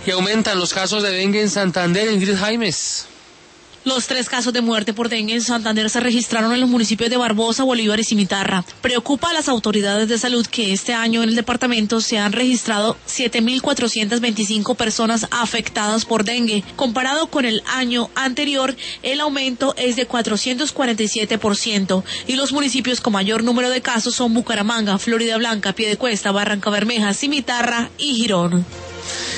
Y aumentan los casos de dengue en Santander. Ingrid Jaimes. Los 3 casos de muerte por dengue en Santander se registraron en los municipios de Barbosa, Bolívar y Cimitarra. Preocupa a las autoridades de salud que este año en el departamento se han registrado 7.425 personas afectadas por dengue. Comparado con el año anterior, el aumento es de 447%. Y los municipios con mayor número de casos son Bucaramanga, Floridablanca, Piedecuesta, Barrancabermeja, Cimitarra y Girón.